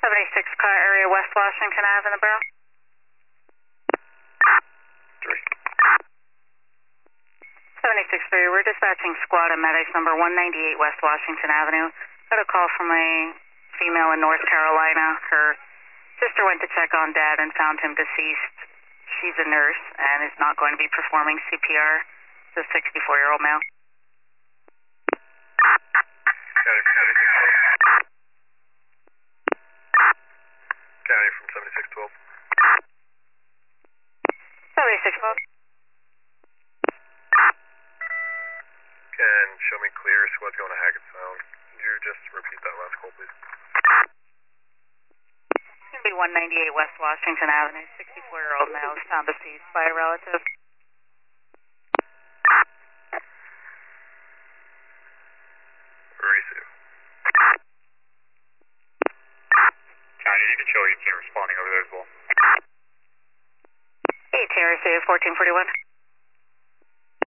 76 car area, West Washington Ave in the borough. 3. 76-3, we're dispatching squad and medics number 198 West Washington Avenue. Got a call from a female in North Carolina. Her sister went to check on Dad and found him deceased. She's a nurse and is not going to be performing CPR. It's a 64-year-old male. County from 7612. 7612. Can show me clear. Squad's going to Haggett Sound. Could you just repeat that last call, please? It's going to be 198 West Washington Avenue. 64-year-old male is found deceased by a relative. Receive. County, you can show your team responding over there as well. Hey, Terry, 1441.